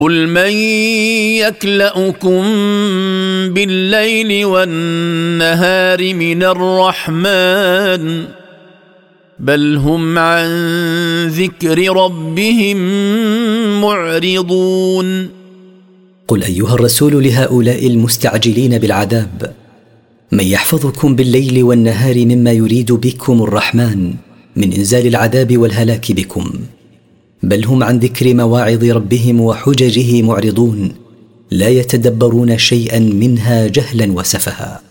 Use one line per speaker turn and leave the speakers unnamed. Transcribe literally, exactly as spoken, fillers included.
قل من يكلؤكم بالليل والنهار من الرحمن بل هم عن ذكر ربهم معرضون.
قل أيها الرسول لهؤلاء المستعجلين بالعذاب: من يحفظكم بالليل والنهار مما يريد بكم الرحمن من إنزال العذاب والهلاك بكم؟ بل هم عن ذكر مواعظ ربهم وحججه معرضون، لا يتدبرون شيئا منها جهلا وسفها.